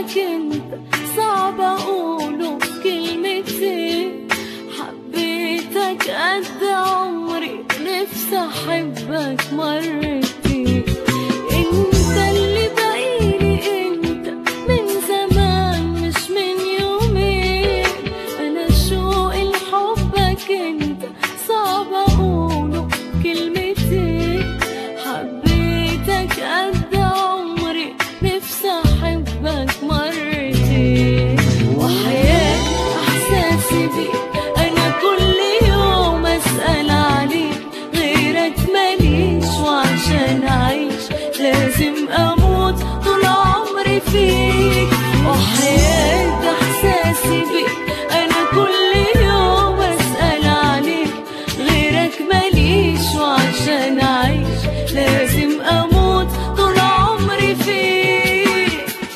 حبك انت صعب اقوله كلمتين. حبيتك قد عمري نفسي احبك مرتين. انت اللي باقيلي انت من زمان مش من يومين. انا شوقي لحبك انت صعب اقوله كلمتين. حبيتك قد عمري نفسي احبك مرتين. وحياة احساسي بيك انا كل يوم اسأل عليك، غيرك ماليش وعشان اعيش لازم اموت طول عمري فيك. وحياة احساسي بيك انا كل يوم اسأل عليك، غيرك ماليش وعشان اعيش لازم اموت طول عمري فيك.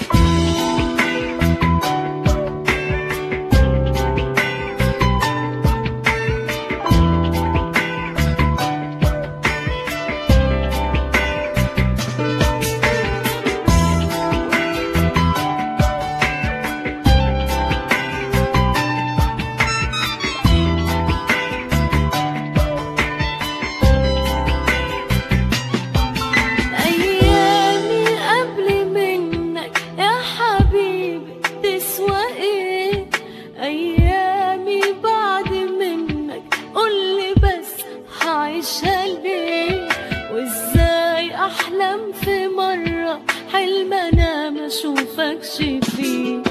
ايامي قبل منك يا حبيبي تسوى ايه؟ ايامي بعد منك قولي بس هعيشها ليه؟ وازاي احلم في مرة حلم انا ما اشوفكش فيه؟